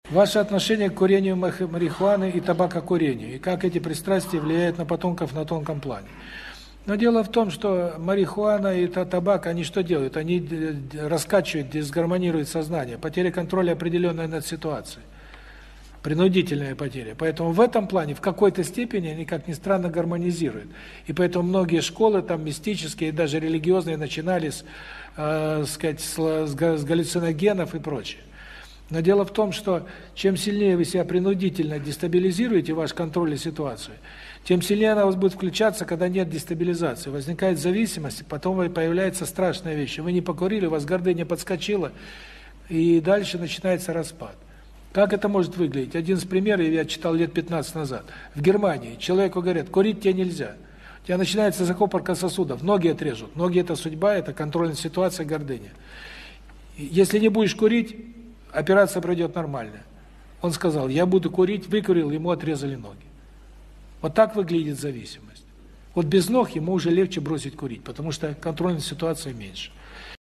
Ваше отношение к курению марихуаны и табакокурению, и как эти пристрастия влияют на потомков на тонком плане. Но дело в том, что марихуана и табак, они что делают? Они раскачивают, дисгармонируют сознание. Потеря контроля определенная над ситуацией. Принудительная потеря. Поэтому в этом плане, в какой-то степени, они, как ни странно, гармонизируют. И поэтому многие школы, там, мистические, даже религиозные, начинали с галлюциногенов и прочее. Но дело в том, что чем сильнее вы себя принудительно дестабилизируете, ваш контроль и ситуацию, тем сильнее она у вас будет включаться, когда нет дестабилизации. Возникает зависимость, потом появляется страшная вещь. Вы не покурили, у вас гордыня подскочила, и дальше начинается распад. Как это может выглядеть? Один из примеров я читал лет 15 назад. В Германии человеку говорят: курить тебе нельзя. У тебя начинается закупорка сосудов, ноги отрежут. Ноги – это судьба, это контрольная ситуация, гордыня. Если не будешь курить, операция пройдет нормально. Он сказал: я буду курить, выкурил, ему отрезали ноги. Вот так выглядит зависимость. Вот без ног ему уже легче бросить курить, потому что контрольная ситуация меньше.